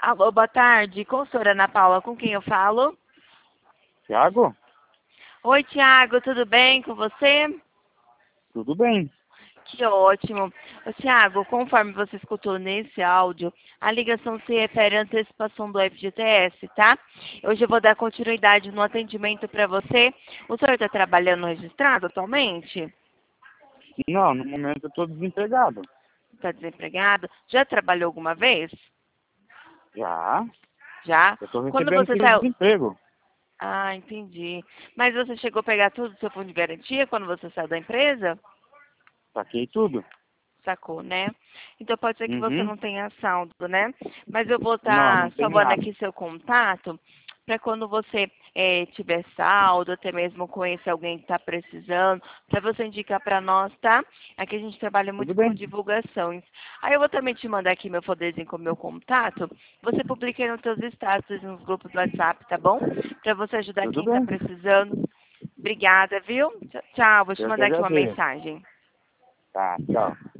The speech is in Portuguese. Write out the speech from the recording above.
Alô, boa tarde. Consultora Ana Paula, com quem eu falo? Tiago? Oi, Tiago, tudo bem com você? Tudo bem. Que ótimo. Tiago, conforme você escutou nesse áudio, a ligação se refere à antecipação do FGTS, tá? Hoje eu vou dar continuidade no atendimento para você. O senhor está trabalhando registrado atualmente? Não, no momento eu estou desempregado. Está desempregado? Já trabalhou alguma vez? Já. Já? Eu estou Quando recebendo você saiu... desemprego. Ah, entendi. Mas você chegou a pegar tudo do seu fundo de garantia quando você saiu da empresa? Saquei tudo. Sacou, né? Então pode ser que você Uhum. não tenha saldo, né? Mas eu vou Não, não estar tem salvando nada. aqui seu contato para quando você tiver saldo, até mesmo conhecer alguém que está precisando, para você indicar para nós, tá? Aqui a gente trabalha Tudo muito com bem. divulgações. Aí eu vou também te mandar aqui meu folderzinho com meu contato. Você publica aí nos seus status, nos grupos do WhatsApp, tá bom? Para você ajudar Tudo quem está bem. precisando. Obrigada, viu? Tchau, vou te Eu que mandar aqui uma agradeço. mensagem. Tá, tchau.